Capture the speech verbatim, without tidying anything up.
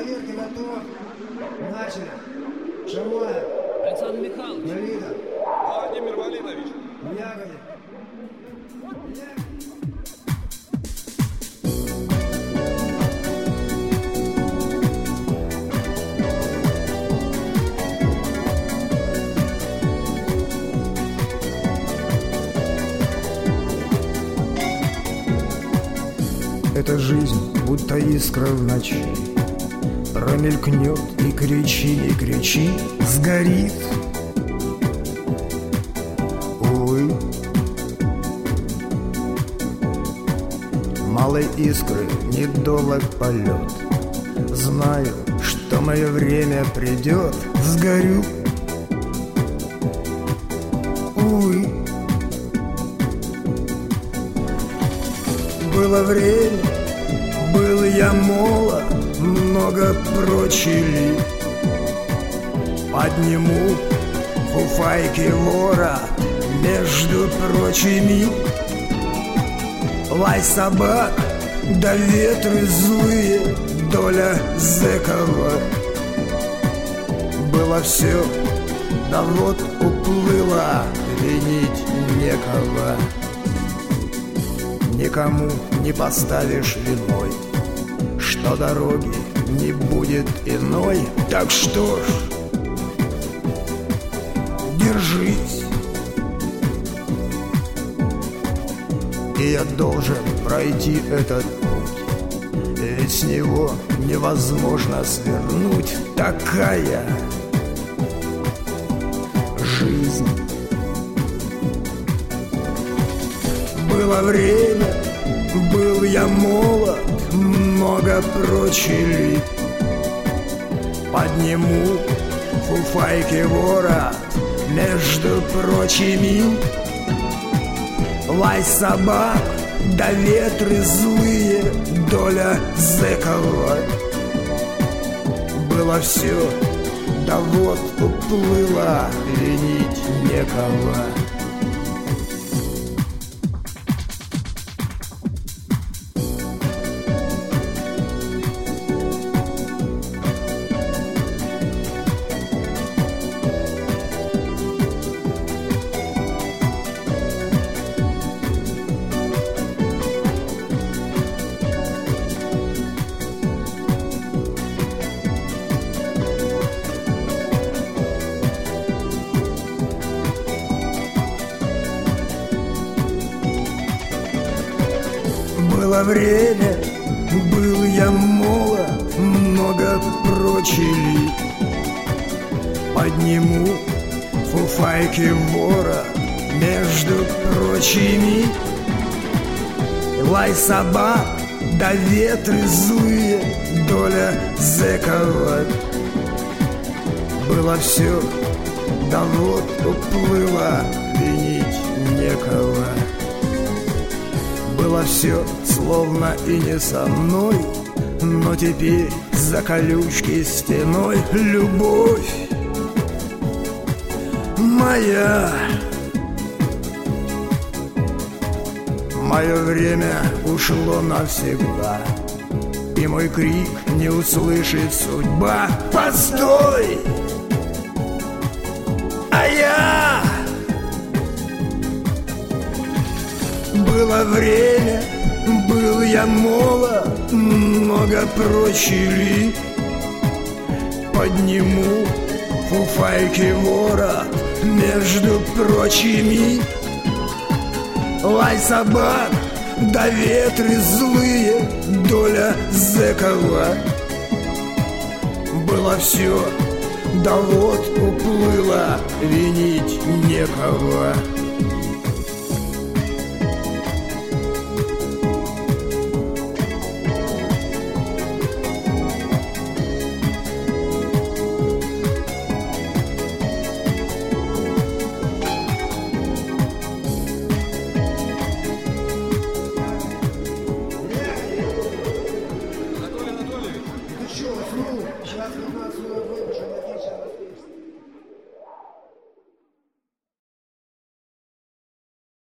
проверки готов. Начали. Шамоя. Александр Михайлович. Давида. Владимир Валинович. Ягодин. Эта жизнь, будто искра в ночи, промелькнет и кричи, не кричи, сгорит. Увы, малой искры недолг полет. Знаю, что мое время придет, сгорю. Увы, было время, был я молод, много прочили. Подниму фуфайки вора между прочими. Лай собак, да ветры злые, доля зэкова. Было все, да вот уплыло, винить некого. Никому не поставишь виной, что дороги не будет иной. Так что ж, держись. И я должен пройти этот путь, ведь с него невозможно свернуть. Такая жизнь. Было время, был я молод, много прочили. Подниму фуфайки вора между прочими. Лай собак, да ветры злые, доля зэкова. Было все, да вот уплыло, винить некого. Было время, был я молод, много прочили. Подниму фуфайки вора между прочими. Лай собак, да ветры злые, доля зэкова. Было все, да вот уплыло, винить некого. Было все, словно и не со мной, но теперь за колючки стеной. Любовь моя, мое время ушло навсегда, и мой крик не услышит судьба. Постой! А я... Было время, был я молод, много прочили. Подниму фуфайки вора между прочими. Лай собак, да ветры злые, доля зэкова. Было все, да вот уплыло, винить некого.